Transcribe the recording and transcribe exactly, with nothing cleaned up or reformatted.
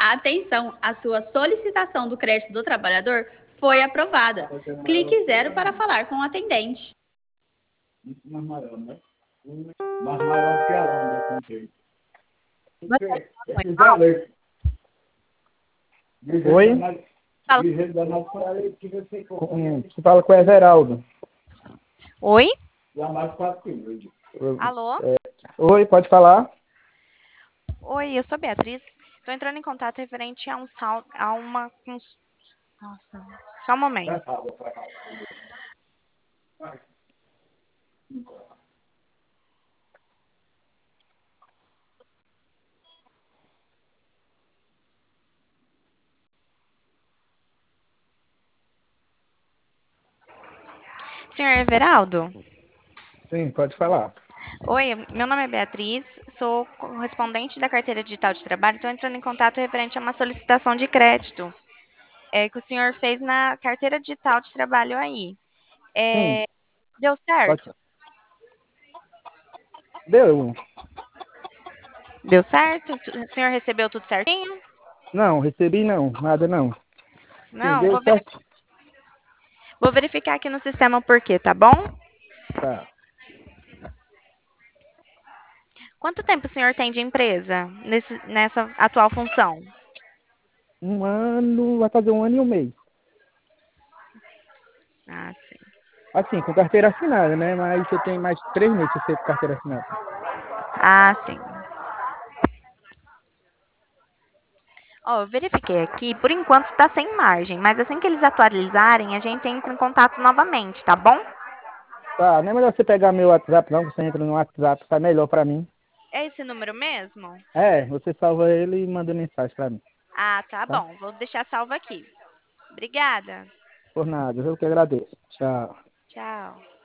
Atenção, a sua solicitação do crédito do trabalhador foi aprovada. Clique zero para falar com o atendente. Mais maior, né? Mais maior que a onda, com jeito. Oi? Hum, Você fala com o Everaldo. Oi? Alô? É, oi, pode falar? Oi, eu sou Beatriz. Estou entrando em contato referente a um sal, a uma. cons- Nossa, só um momento. Senhor Everaldo? Sim, pode falar. Oi, meu nome é Beatriz, sou correspondente da carteira digital de trabalho. Estou entrando em contato referente a uma solicitação de crédito é, que o senhor fez na carteira digital de trabalho aí. Sim, É, deu pode certo? falar. Deu? Deu certo? O senhor recebeu tudo certinho? Não, recebi não, nada não. Sim, Não, deu vou, veri- certo. vou verificar aqui no sistema por quê, tá bom? Tá. Quanto tempo o senhor tem de empresa nesse, nessa atual função? Um ano, vai fazer um ano e um mês. Ah, sim. Assim, com carteira assinada, né? Mas eu tenho mais três meses de ser com carteira assinada. Ah, sim. Ó, eu verifiquei aqui, por enquanto está sem margem, mas assim que eles atualizarem, a gente entra em contato novamente, tá bom? Tá, não é melhor você pegar meu WhatsApp não, você entra no WhatsApp, tá melhor pra mim. É esse número mesmo? É, você salva ele e manda mensagem pra mim, Ah, tá tá? bom. Vou deixar salvo aqui. Obrigada. Por nada, eu que agradeço. Tchau. Tchau.